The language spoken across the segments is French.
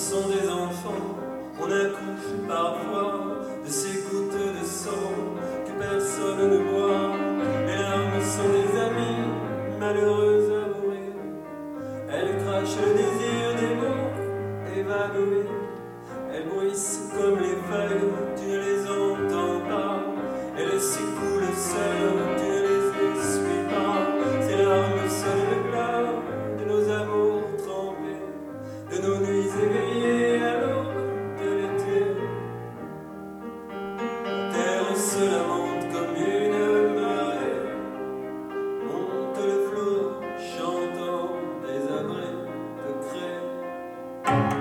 sont des enfants, on accouche parfois de ces gouttes de sang que personne ne voit. Les larmes sont des amis, malheureuses à mourir. Elles crachent le désir des mots évanouis. Elles bruissent comme les feuilles, tu ne les entends pas. Elles s'écoulent seules, tu ne les essuies pas. Ces larmes seules le pleurs de nos amours trempés, de nos nuits éveillées à l'aube de l'été. La terre se lamente comme une marée, monte le flot chantant des abris de craie.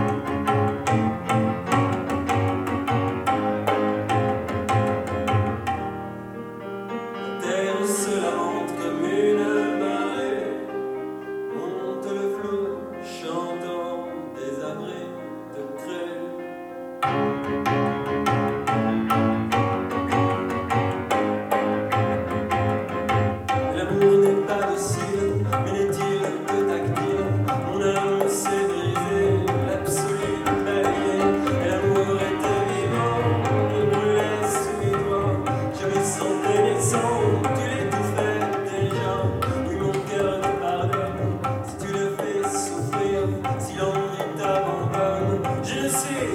Se lamente comme une marée, monte le flot chantant des abris de craie. L'amour n'est pas docile, mais n'est-il que tactile? Mon âme s'est brisée, l'absolu balayé, et l'amour était vivant, il brûlait sous mes doigts. Je me sentais naissant, tu l'étouffais déjà. Oui, mon cœur te pardonne si tu le fais souffrir, si l'ennui t'abandonne. Je ne sais